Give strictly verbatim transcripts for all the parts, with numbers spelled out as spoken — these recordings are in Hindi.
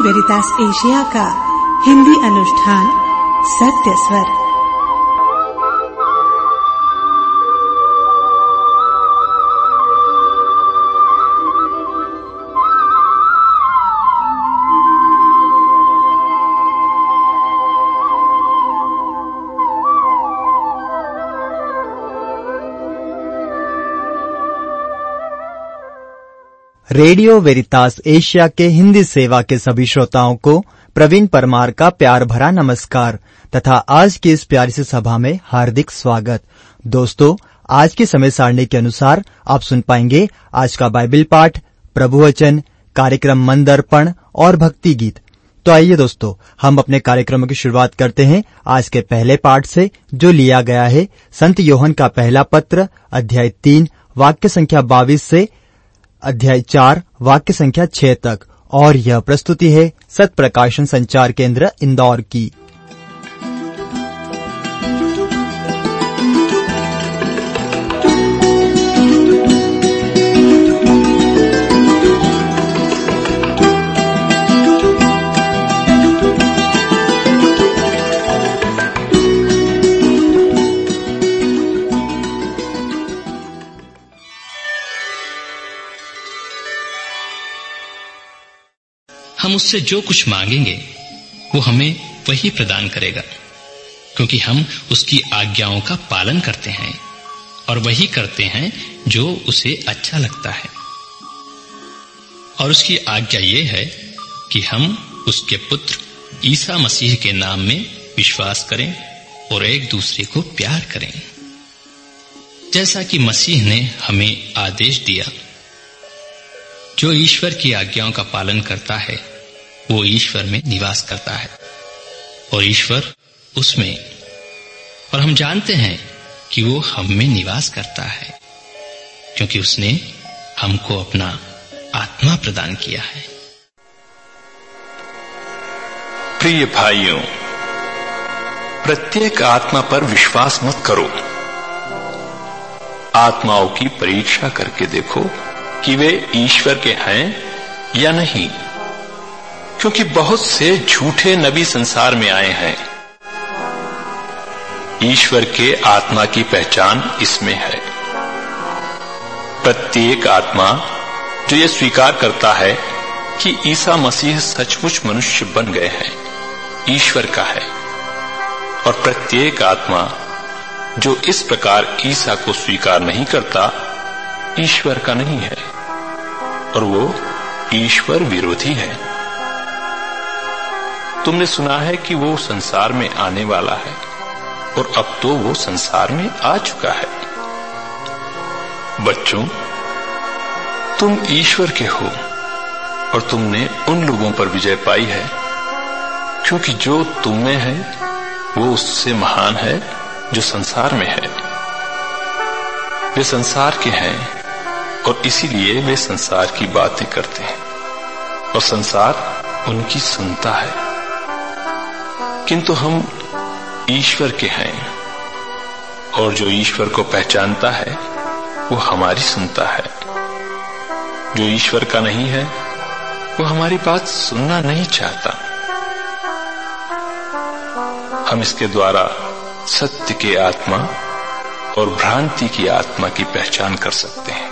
वेरितास एशिया का हिंदी अनुष्ठान सत्य स्वर। रेडियो वेरितास एशिया के हिंदी सेवा के सभी श्रोताओं को प्रवीण परमार का प्यार भरा नमस्कार तथा आज की इस प्यारी सी सभा में हार्दिक स्वागत। दोस्तों, आज की समय सारणी के अनुसार आप सुन पाएंगे आज का बाइबल पाठ, प्रभु वचन, कार्यक्रम मन दर्पण और भक्ति गीत। तो आइए दोस्तों, हम अपने कार्यक्रमों की शुरुआत करते हैं आज के पहले पाठ से, जो लिया गया है संत यूहन्ना का पहला पत्र अध्याय तीन वाक्य संख्या बाईस से अध्याय चार वाक्य संख्या छह तक, और यह प्रस्तुति है सत प्रकाशन संचार केंद्र इंदौर की। हम उससे जो कुछ मांगेंगे वो हमें वही प्रदान करेगा, क्योंकि हम उसकी आज्ञाओं का पालन करते हैं और वही करते हैं जो उसे अच्छा लगता है। और उसकी आज्ञा ये है कि हम उसके पुत्र ईसा मसीह के नाम में विश्वास करें और एक दूसरे को प्यार करें, जैसा कि मसीह ने हमें आदेश दिया। जो ईश्वर की आज्ञाओं का पालन करता है वो ईश्वर में निवास करता है और ईश्वर उसमें, और हम जानते हैं कि वो हम में निवास करता है क्योंकि उसने हमको अपना आत्मा प्रदान किया है। प्रिय भाइयों, प्रत्येक आत्मा पर विश्वास मत करो। आत्माओं की परीक्षा करके देखो कि वे ईश्वर के हैं या नहीं, क्योंकि बहुत से झूठे नबी संसार में आए हैं। ईश्वर के आत्मा की पहचान इसमें है। प्रत्येक आत्मा जो ये स्वीकार करता है कि ईसा मसीह सचमुच मनुष्य बन गए हैं, ईश्वर का है, और प्रत्येक आत्मा जो इस प्रकार ईसा को स्वीकार नहीं करता, ईश्वर का नहीं है और वो ईश्वर विरोधी है। तुमने सुना है कि वो संसार में आने वाला है और अब तो वो संसार में आ चुका है। बच्चों, तुम ईश्वर के हो और तुमने उन लोगों पर विजय पाई है, क्योंकि जो तुम में है वो उससे महान है जो संसार में है। वे संसार के हैं और इसीलिए वे संसार की बातें करते हैं और संसार उनकी सुनता है। किंतु हम ईश्वर के हैं और जो ईश्वर को पहचानता है वो हमारी सुनता है। जो ईश्वर का नहीं है वो हमारी बात सुनना नहीं चाहता। हम इसके द्वारा सत्य के आत्मा और भ्रांति की आत्मा की पहचान कर सकते हैं।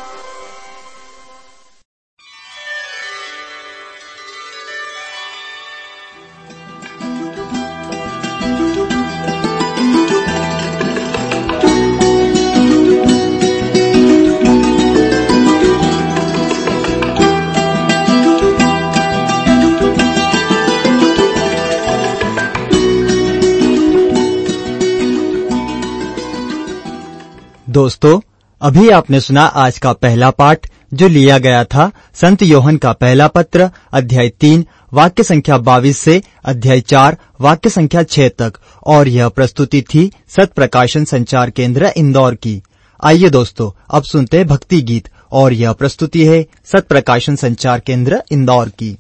दोस्तों, अभी आपने सुना आज का पहला पाठ, जो लिया गया था संत यूहन्ना का पहला पत्र अध्याय तीन वाक्य संख्या बाईस से अध्याय चार वाक्य संख्या छह तक, और यह प्रस्तुति थी सत प्रकाशन संचार केंद्र इंदौर की। आइए दोस्तों, अब सुनते हैं भक्ति गीत, और यह प्रस्तुति है सत प्रकाशन संचार केंद्र इंदौर की।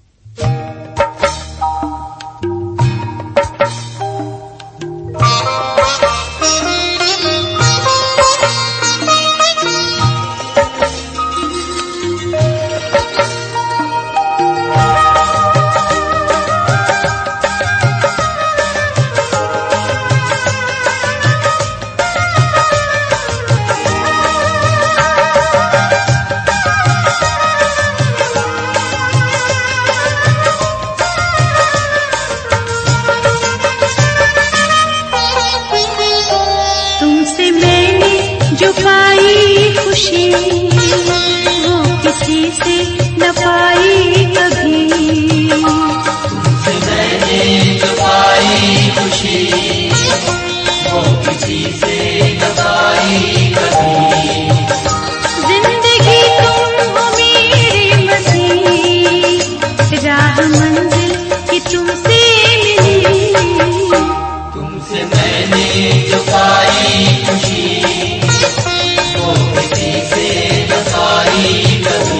खुशी वो किसी से न पाई कभी। तुमसे मैंने जो पाई खुशी वो किसी से न पाई कभी। जिंदगी तुम हो मेरे मसीह, राह मंजिल की तुमसे मिली। तुमसे मैंने जो पाई खुशी वो किसी से न पाई कभी।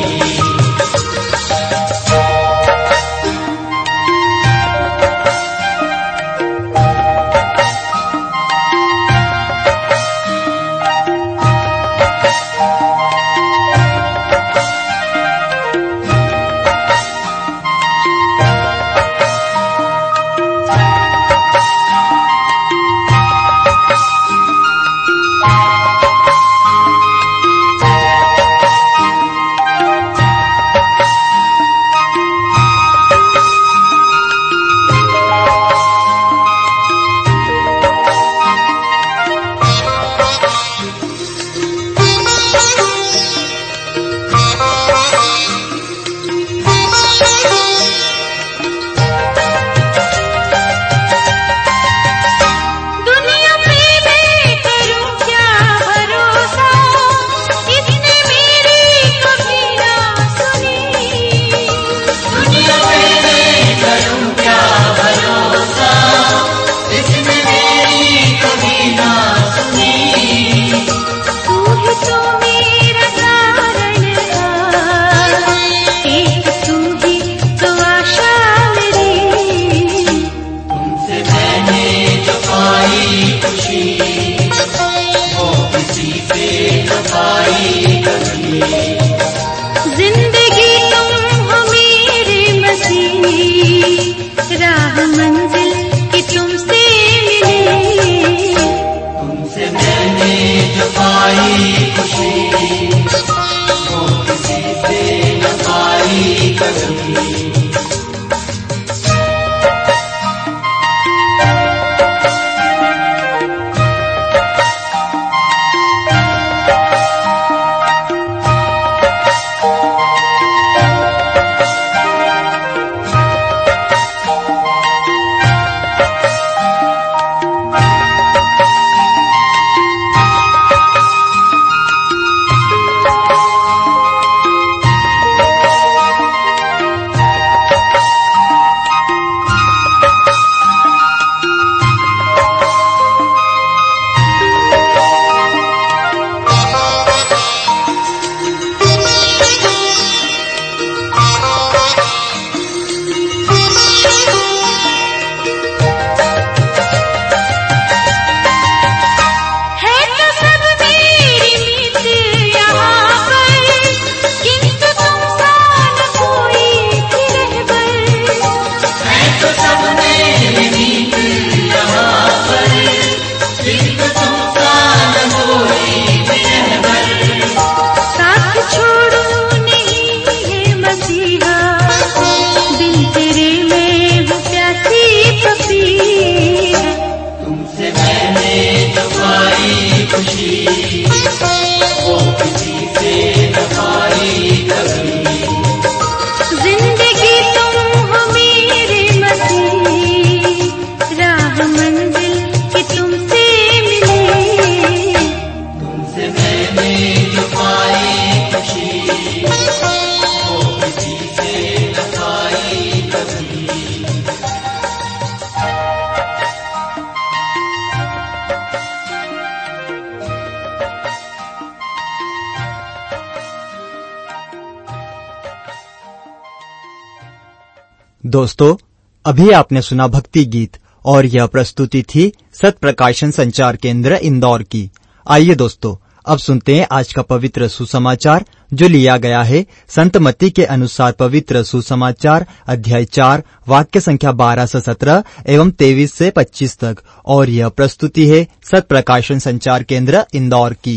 दोस्तों, अभी आपने सुना भक्ति गीत और यह प्रस्तुति थी सत प्रकाशन संचार केंद्र इंदौर की। आइए दोस्तों, अब सुनते हैं आज का पवित्र सुसमाचार जो लिया गया है संत मत्ती के अनुसार पवित्र सुसमाचार अध्याय चार वाक्य संख्या बारह से सत्रह एवं तेईस से पच्चीस तक, और यह प्रस्तुति है सत प्रकाशन संचार केंद्र इंदौर की।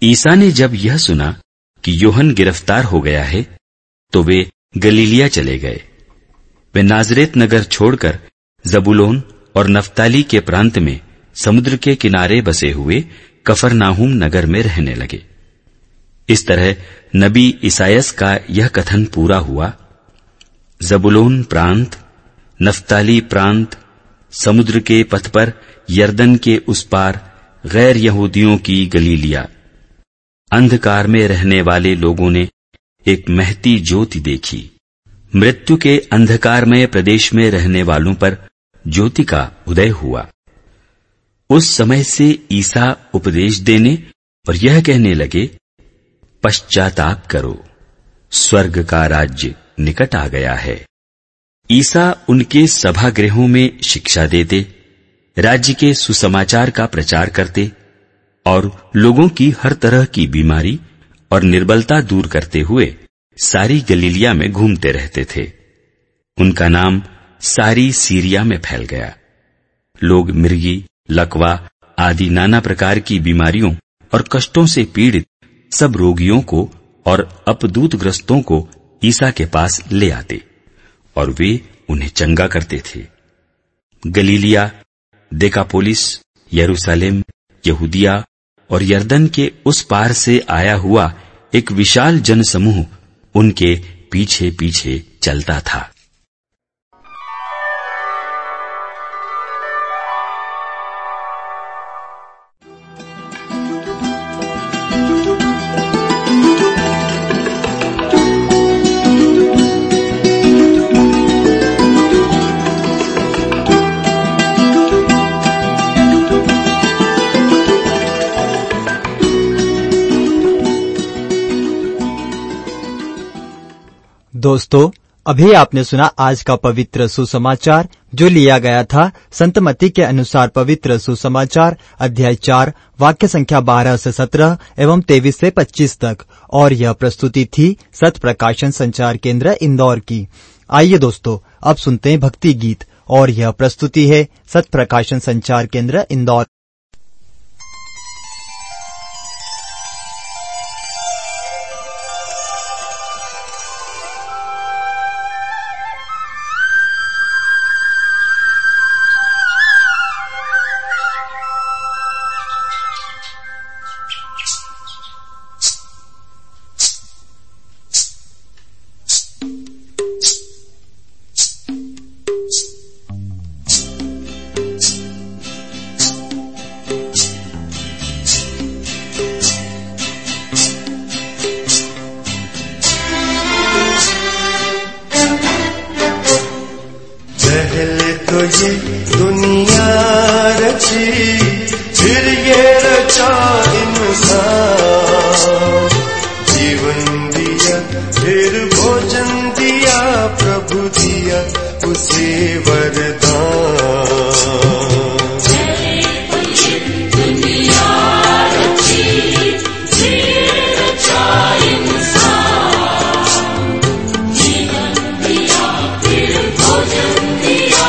ईसा ने जब यह सुना कि यूहन्ना गिरफ्तार हो गया है तो वे गलीलिया चले गए। वे नाजरेत नगर छोड़कर जबूलोन और नफ्ताली के प्रांत में समुद्र के किनारे बसे हुए कफरनाहुम नगर में रहने लगे। इस तरह नबी इसायास का यह कथन पूरा हुआ, जबूलोन प्रांत, नफ्ताली प्रांत, समुद्र के पथ पर यरदन के उस पार गैर यहूदियों की गलीलिया। अंधकार में रहने वाले लोगों ने एक महती ज्योति देखी। मृत्यु के अंधकारमय प्रदेश में रहने वालों पर ज्योति का उदय हुआ। उस समय से ईसा उपदेश देने और यह कहने लगे, पश्चाताप करो, स्वर्ग का राज्य निकट आ गया है। ईसा उनके सभागृहों में शिक्षा देते, राज्य के सुसमाचार का प्रचार करते और लोगों की हर तरह की बीमारी और निर्बलता दूर करते हुए सारी गलीलिया में घूमते रहते थे। उनका नाम सारी सीरिया में फैल गया। लोग मिर्गी, लकवा आदि नाना प्रकार की बीमारियों और कष्टों से पीड़ित सब रोगियों को और अपदूतग्रस्तों को ईसा के पास ले आते और वे उन्हें चंगा करते थे। गलीलिया, देकापोलिस, यरूशलेम, यहूदिया और यरदन के उस पार से आया हुआ एक विशाल जनसमूह उनके पीछे पीछे चलता था। दोस्तों, अभी आपने सुना आज का पवित्र सुसमाचार जो लिया गया था संत मत्ती के अनुसार पवित्र सुसमाचार अध्याय चार वाक्य संख्या बारह से सत्रह एवं तेईस से पच्चीस तक, और यह प्रस्तुति थी सत प्रकाशन संचार केंद्र इंदौर की। आइए दोस्तों, अब सुनते हैं भक्ति गीत, और यह प्रस्तुति है सत प्रकाशन संचार केंद्र इंदौर। ये दुनिया रची, फिर ये रचा इंसान। जीवन दिया, फिर भोजन दिया, प्रभु दिया उसे वरदान। दुनिया रची, फिर रचा इंसान। जीवन दिया, फिर भोजन दिया,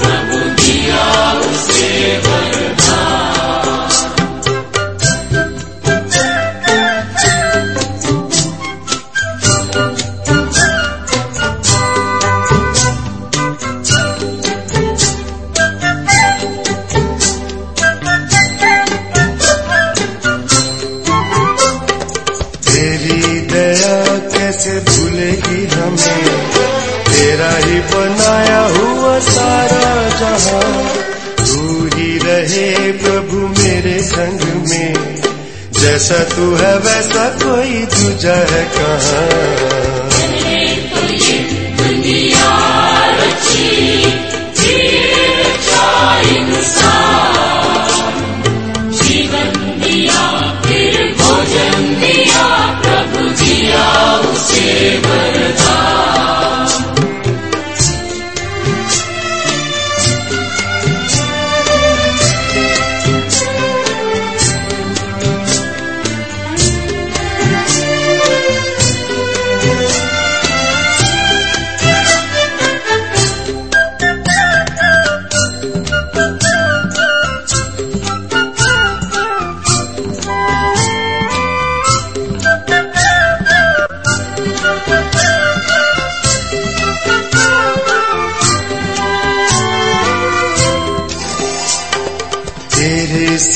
कैसे भूलेगी हमें, तेरा ही बनाया हुआ सारा जहां। तू ही रहे प्रभु मेरे संग में, जैसा तू है वैसा कोई दूजा है कहाँ। तो ये दुनिया रची, फिर रचा इंसान। जीवन दिया, फिर भोजन दिया, प्रभु दिया उसे वरदान।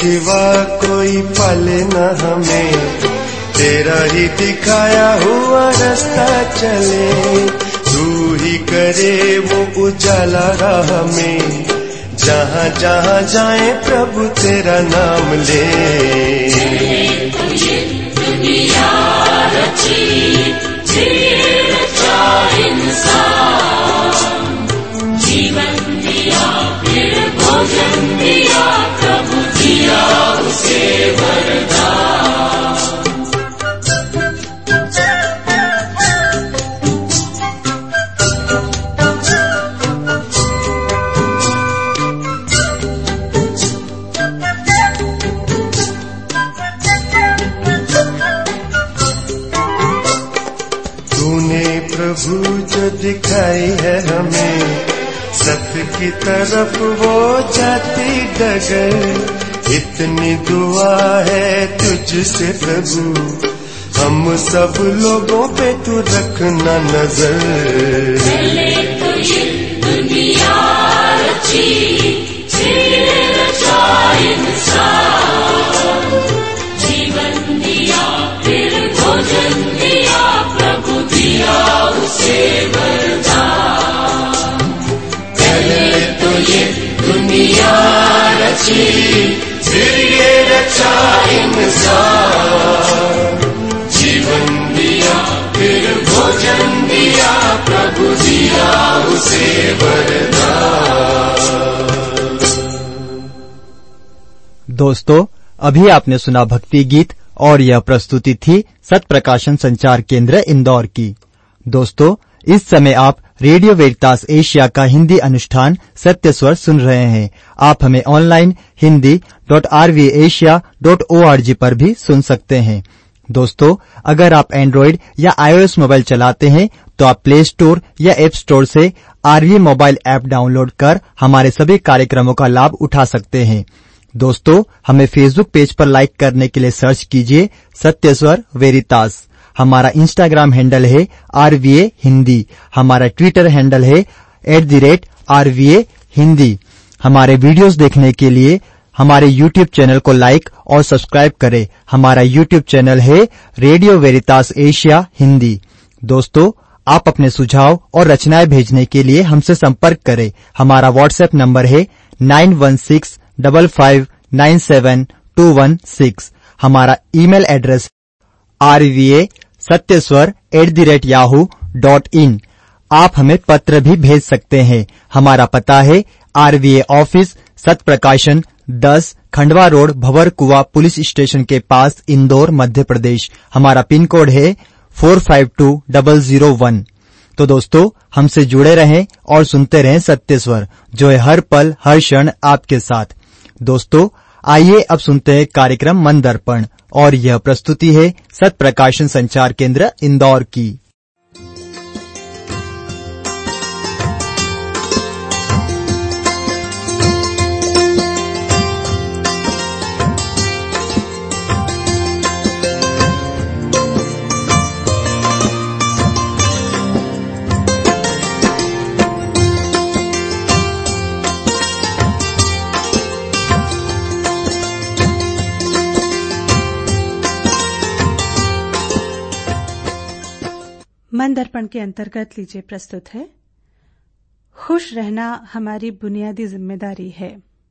सिवा कोई पाले न हमें, तेरा ही दिखाया हुआ रास्ता चले। तू ही करे वो उजाला राह में, जहाँ जहाँ जाए प्रभु तेरा नाम ले। दुनिया रची, रचा इंसान, जीवन दिया फिर भोजन दिया, प्रभु दिया उसे वरदान। प्रभु जो दिखाई है हमें, सत्य की तरफ वो जाती डगर। इतनी दुआ है तुझसे प्रभु, हम सब लोगों पे तू रखना नजर। चले तो ये दुनिया रची, रचा इंसान, जीवन दिया फिर भोजन दिया, प्रभु दिया उसे वरदान। पहले तो ये दुनिया रची, फिर ये रचा इंसान, जीवन दिया फिर भोजन दिया, प्रभु दिया उसे वरदान। दोस्तों, अभी आपने सुना भक्ति गीत और यह प्रस्तुति थी सत प्रकाशन संचार केंद्र इंदौर की। दोस्तों, इस समय आप रेडियो वेरितास एशिया का हिंदी अनुष्ठान सत्य स्वर सुन रहे हैं। आप हमें online Hindi dot R V Asia dot O R G पर भी सुन सकते हैं। दोस्तों, अगर आप एंड्रॉइड या आईओएस मोबाइल चलाते हैं तो आप प्ले स्टोर या ऐप स्टोर से आरवी मोबाइल ऐप डाउनलोड कर हमारे सभी कार्यक्रमों का लाभ उठा सकते हैं। दोस्तों, हमें फेसबुक पेज पर लाइक करने के लिए सर्च कीजिए सत्य स्वर वेरितास। हमारा इंस्टाग्राम हैंडल है आरवीए हिंदी। हमारा ट्विटर हैंडल है at the rate RVA Hindi. हमारे वीडियोस देखने के लिए हमारे यूट्यूब चैनल को लाइक और सब्सक्राइब करें। हमारा यूट्यूब चैनल है रेडियो वेरितास एशिया हिंदी। दोस्तों, आप अपने सुझाव और रचनाएं भेजने के लिए हमसे संपर्क करें। हमारा व्हाट्सएप नंबर है nine one six double five nine seven two one six. हमारा email address RVA Satyaswar at the rate Yahoo dot in. आप हमें पत्र भी भेज सकते हैं। हमारा पता है आरवीए ऑफिस सत प्रकाशन दस खंडवा रोड भवर कुआ पुलिस स्टेशन के पास इंदौर मध्य प्रदेश। हमारा पिन कोड है four five two double zero one. तो दोस्तों, हमसे जुड़े रहें और सुनते रहें सत्य स्वर, जो है हर पल हर क्षण आपके साथ। दोस्तों, आइए अब सुनते हैं कार्यक्रम मन दर्पण, और यह प्रस्तुति है सत प्रकाशन संचार केंद्र इंदौर की। मन दर्पण के अंतर्गत लीजिए प्रस्तुत है खुश रहना हमारी बुनियादी जिम्मेदारी है।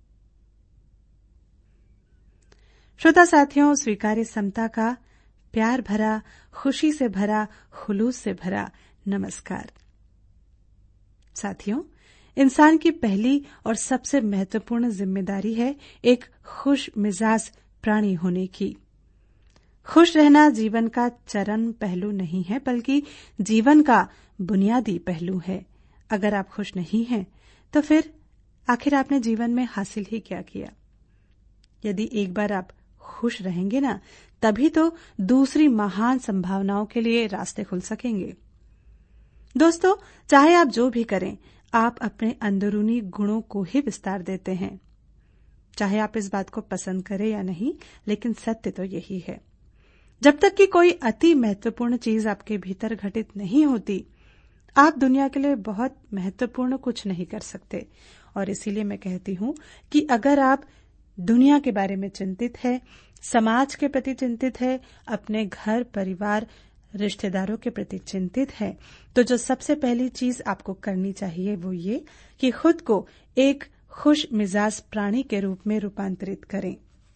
श्रोता साथियों, स्वीकार्य समता का प्यार भरा, खुशी से भरा, खुलूस से भरा नमस्कार। साथियों, इंसान की पहली और सबसे महत्वपूर्ण जिम्मेदारी है एक खुश मिजाज प्राणी होने की। खुश रहना जीवन का चरम पहलू नहीं है, बल्कि जीवन का बुनियादी पहलू है। अगर आप खुश नहीं हैं, तो फिर आखिर आपने जीवन में हासिल ही क्या किया? यदि एक बार आप खुश रहेंगे ना, तभी तो दूसरी महान संभावनाओं के लिए रास्ते खुल सकेंगे। दोस्तों, चाहे आप जो भी करें, आप अपने अंदरूनी गुणों को ही विस्तार देते हैं। चाहे आप इस बात को पसंद करें या नहीं, लेकिन सत्य तो यही है। जब तक कि कोई अति महत्वपूर्ण चीज आपके भीतर घटित नहीं होती, आप दुनिया के लिए बहुत महत्वपूर्ण कुछ नहीं कर सकते। और इसीलिए मैं कहती हूं कि अगर आप दुनिया के बारे में चिंतित है, समाज के प्रति चिंतित है, अपने घर परिवार रिश्तेदारों के प्रति चिंतित है, तो जो सबसे पहली चीज आपको करनी चाहिए वो ये कि खुद को एक खुश मिजाज प्राणी के रूप में रूपांतरित करें।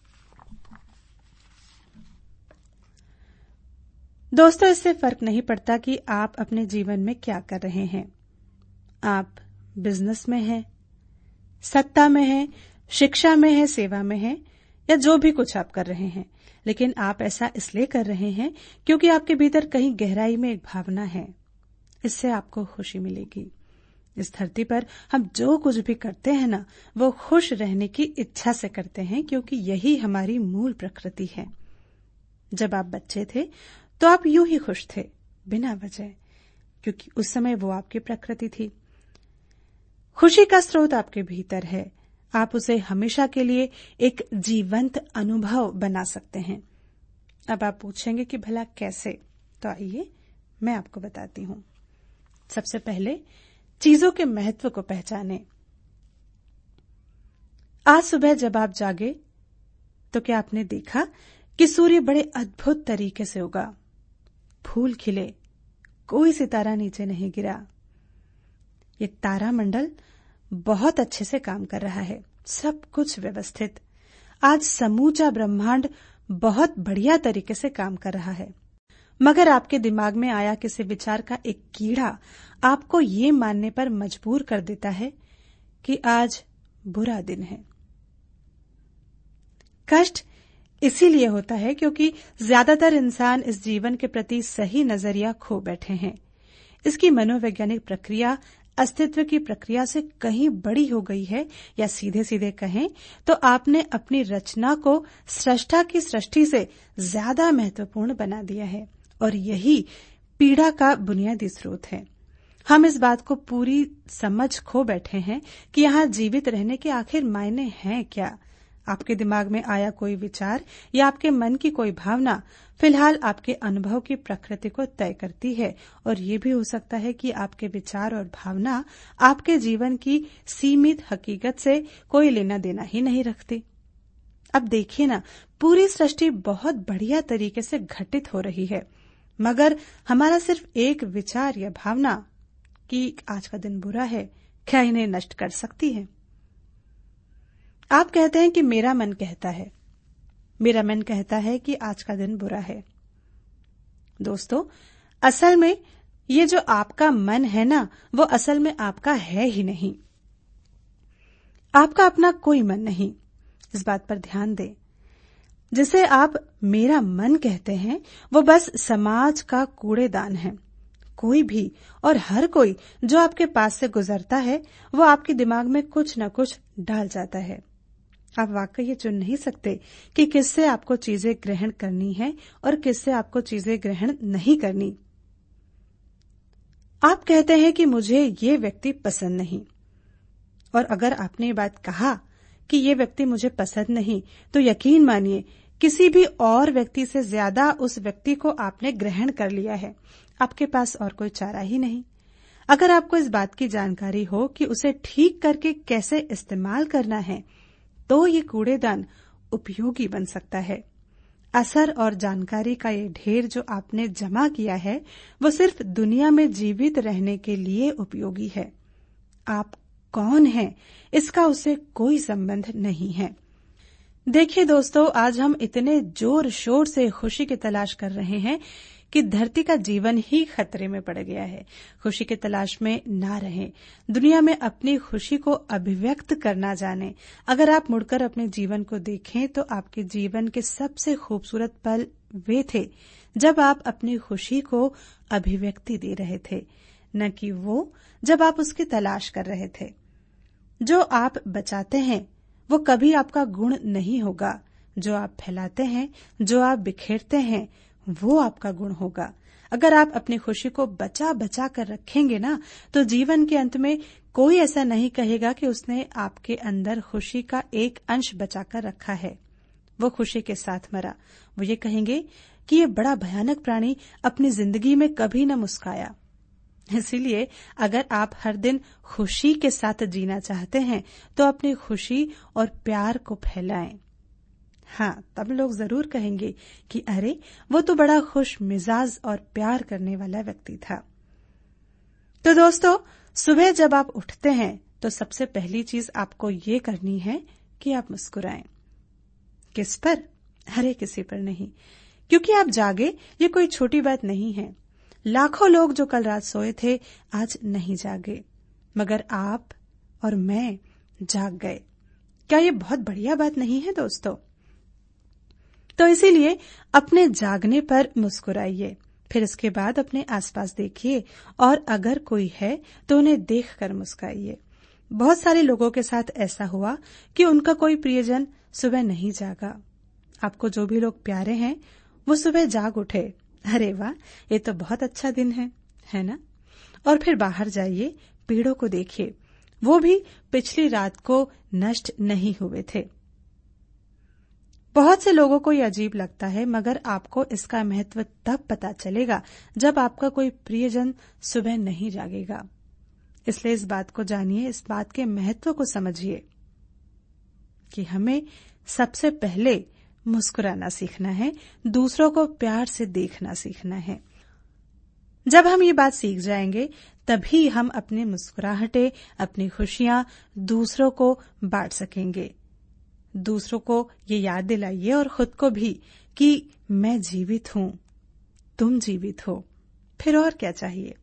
दोस्तों, इससे फर्क नहीं पड़ता कि आप अपने जीवन में क्या कर रहे हैं। आप बिजनेस में हैं, सत्ता में हैं, शिक्षा में हैं, सेवा में हैं, या जो भी कुछ आप कर रहे हैं, लेकिन आप ऐसा इसलिए कर रहे हैं क्योंकि आपके भीतर कहीं गहराई में एक भावना है। इससे आपको खुशी मिलेगी। इस धरती पर हम जो कुछ भी करते हैं ना, वो खुश रहने की इच्छा से करते हैं, क्योंकि यही हमारी मूल प्रकृति है। जब आप बच्चे थे तो आप यूं ही खुश थे, बिना वजह, क्योंकि उस समय वो आपकी प्रकृति थी। खुशी का स्रोत आपके भीतर है। आप उसे हमेशा के लिए एक जीवंत अनुभव बना सकते हैं। अब आप पूछेंगे कि भला कैसे? तो आइए मैं आपको बताती हूँ। सबसे पहले चीजों के महत्व को पहचानें। आज सुबह जब आप जागे तो क्या आपने देखा कि सूर्य बड़े अद्भुत तरीके से उगा, फूल खिले, कोई सितारा नीचे नहीं गिरा। ये तारामंडल बहुत अच्छे से काम कर रहा है, सब कुछ व्यवस्थित। आज समूचा ब्रह्मांड बहुत बढ़िया तरीके से काम कर रहा है। मगर आपके दिमाग में आया किसी विचार का एक कीड़ा आपको ये मानने पर मजबूर कर देता है कि आज बुरा दिन है। कष्ट इसीलिए होता है क्योंकि ज्यादातर इंसान इस जीवन के प्रति सही नजरिया खो बैठे हैं। इसकी मनोवैज्ञानिक प्रक्रिया अस्तित्व की प्रक्रिया से कहीं बड़ी हो गई है, या सीधे सीधे कहें तो आपने अपनी रचना को सृष्टा की सृष्टि से ज्यादा महत्वपूर्ण बना दिया है, और यही पीड़ा का बुनियादी स्रोत है। हम इस बात को पूरी समझ खो बैठे हैं कि यहाँ जीवित रहने के आखिर मायने हैं क्या। आपके दिमाग में आया कोई विचार या आपके मन की कोई भावना फिलहाल आपके अनुभव की प्रकृति को तय करती है, और ये भी हो सकता है कि आपके विचार और भावना आपके जीवन की सीमित हकीकत से कोई लेना देना ही नहीं रखती। अब देखिए ना, पूरी सृष्टि बहुत बढ़िया तरीके से घटित हो रही है, मगर हमारा सिर्फ एक विचार या भावना कि आज का दिन बुरा है, क्या इन्हें नष्ट कर सकती है? आप कहते हैं कि मेरा मन कहता है, मेरा मन कहता है कि आज का दिन बुरा है। दोस्तों, असल में ये जो आपका मन है ना, वो असल में आपका है ही नहीं। आपका अपना कोई मन नहीं, इस बात पर ध्यान दें। जिसे आप मेरा मन कहते हैं, वो बस समाज का कूड़ेदान है। कोई भी और हर कोई जो आपके पास से गुजरता है, वो आपके दिमाग में कुछ न कुछ डाल जाता है। आप वाकई ये चुन नहीं सकते कि किससे आपको चीजें ग्रहण करनी है और किससे आपको चीजें ग्रहण नहीं करनी। आप कहते हैं कि मुझे ये व्यक्ति पसंद नहीं, और अगर आपने ये बात कहा कि ये व्यक्ति मुझे पसंद नहीं, तो यकीन मानिए किसी भी और व्यक्ति से ज्यादा उस व्यक्ति को आपने ग्रहण कर लिया है। आपके पास और कोई चारा ही नहीं। अगर आपको इस बात की जानकारी हो कि उसे ठीक करके कैसे इस्तेमाल करना है, तो ये कूड़ेदान उपयोगी बन सकता है। असर और जानकारी का ये ढेर जो आपने जमा किया है, वो सिर्फ दुनिया में जीवित रहने के लिए उपयोगी है। आप कौन हैं, इसका उससे कोई संबंध नहीं है। देखिए दोस्तों, आज हम इतने जोर शोर से खुशी की तलाश कर रहे हैं कि धरती का जीवन ही खतरे में पड़ गया है। खुशी की तलाश में ना रहें, दुनिया में अपनी खुशी को अभिव्यक्त करना जाने। अगर आप मुड़कर अपने जीवन को देखें तो आपके जीवन के सबसे खूबसूरत पल वे थे जब आप अपनी खुशी को अभिव्यक्ति दे रहे थे, न कि वो जब आप उसकी तलाश कर रहे थे। जो आप बचाते हैं वो कभी आपका गुण नहीं होगा। जो आप फैलाते हैं, जो आप बिखेरते हैं, वो आपका गुण होगा। अगर आप अपनी खुशी को बचा बचा कर रखेंगे ना, तो जीवन के अंत में कोई ऐसा नहीं कहेगा कि उसने आपके अंदर खुशी का एक अंश बचा कर रखा है। वो खुशी के साथ मरा। वो ये कहेंगे कि ये बड़ा भयानक प्राणी अपनी जिंदगी में कभी न मुस्काया। इसीलिए अगर आप हर दिन खुशी के साथ जीना चाहते हैं तो अपनी खुशी और प्यार को फैलाएं। हाँ, तब लोग जरूर कहेंगे कि अरे वो तो बड़ा खुश मिजाज और प्यार करने वाला व्यक्ति था। तो दोस्तों, सुबह जब आप उठते हैं तो सबसे पहली चीज आपको ये करनी है कि आप मुस्कुराएं। किस पर? अरे किसी पर नहीं, क्योंकि आप जागे ये कोई छोटी बात नहीं है। लाखों लोग जो कल रात सोए थे आज नहीं जागे, मगर आप और मैं जाग गए। क्या ये बहुत बढ़िया बात नहीं है दोस्तों? तो इसीलिए अपने जागने पर मुस्कुराइए, फिर इसके बाद अपने आसपास देखिए और अगर कोई है तो उन्हें देखकर मुस्कुराइए। बहुत सारे लोगों के साथ ऐसा हुआ कि उनका कोई प्रियजन सुबह नहीं जागा। आपको जो भी लोग प्यारे हैं वो सुबह जाग उठे। अरे वाह, ये तो बहुत अच्छा दिन है, है ना? और फिर बाहर जाइए, पेड़ों को देखिए, वो भी पिछली रात को नष्ट नहीं हुए थे। बहुत से लोगों को ये अजीब लगता है, मगर आपको इसका महत्व तब पता चलेगा जब आपका कोई प्रियजन सुबह नहीं जागेगा। इसलिए इस बात को जानिए, इस बात के महत्व को समझिए कि हमें सबसे पहले मुस्कुराना सीखना है, दूसरों को प्यार से देखना सीखना है। जब हम ये बात सीख जाएंगे तभी हम अपनी मुस्कुराहटें, अपनी खुशियां दूसरों को बांट सकेंगे। दूसरों को ये याद दिलाइए और खुद को भी कि मैं जीवित हूं, तुम जीवित हो, फिर और क्या चाहिए।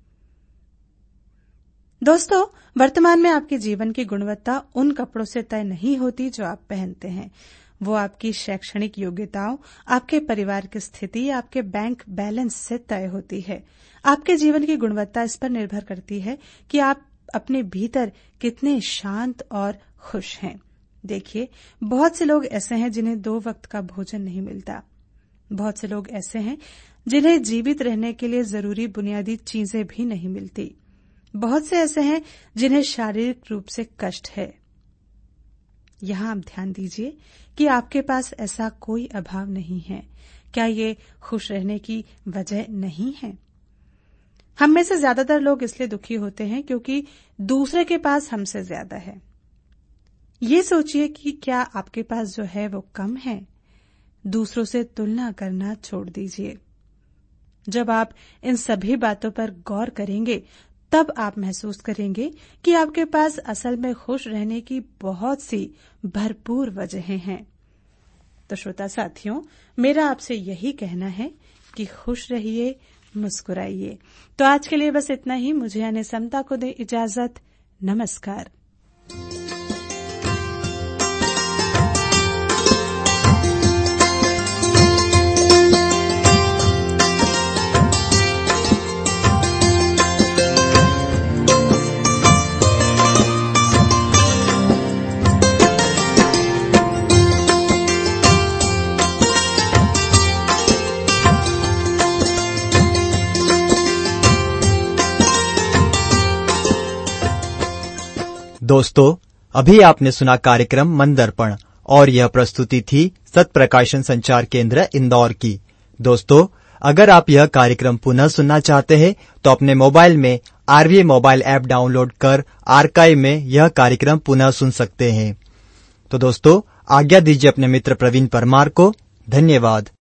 दोस्तों, वर्तमान में आपके जीवन की गुणवत्ता उन कपड़ों से तय नहीं होती जो आप पहनते हैं। वो आपकी शैक्षणिक योग्यताओं, आपके परिवार की स्थिति, आपके बैंक बैलेंस से तय होती है। आपके जीवन की गुणवत्ता इस पर निर्भर करती है कि आप अपने भीतर कितने शांत और खुश हैं। देखिए, बहुत से लोग ऐसे हैं जिन्हें दो वक्त का भोजन नहीं मिलता। बहुत से लोग ऐसे हैं जिन्हें जीवित रहने के लिए जरूरी बुनियादी चीजें भी नहीं मिलती। बहुत से ऐसे हैं जिन्हें शारीरिक रूप से कष्ट है। यहाँ आप ध्यान दीजिए कि आपके पास ऐसा कोई अभाव नहीं है। क्या ये खुश रहने की वजह नहीं है? हम में से ज्यादातर लोग इसलिए दुखी होते हैं क्योंकि दूसरे के पास हमसे ज्यादा है। ये सोचिए कि क्या आपके पास जो है वो कम है? दूसरों से तुलना करना छोड़ दीजिए। जब आप इन सभी बातों पर गौर करेंगे तब आप महसूस करेंगे कि आपके पास असल में खुश रहने की बहुत सी भरपूर वजहें हैं। तो श्रोता साथियों, मेरा आपसे यही कहना है कि खुश रहिए, मुस्कुराइए। तो आज के लिए बस इतना ही। मुझे यानी समता को दे इजाजत। नमस्कार। दोस्तों, अभी आपने सुना कार्यक्रम मन दर्पण और यह प्रस्तुति थी सत प्रकाशन संचार केंद्र इंदौर की। दोस्तों, अगर आप यह कार्यक्रम पुनः सुनना चाहते हैं तो अपने मोबाइल में आरवीए मोबाइल ऐप डाउनलोड कर आर्काइव में यह कार्यक्रम पुनः सुन सकते हैं। तो दोस्तों, आज्ञा दीजिए अपने मित्र प्रवीण परमार को। धन्यवाद।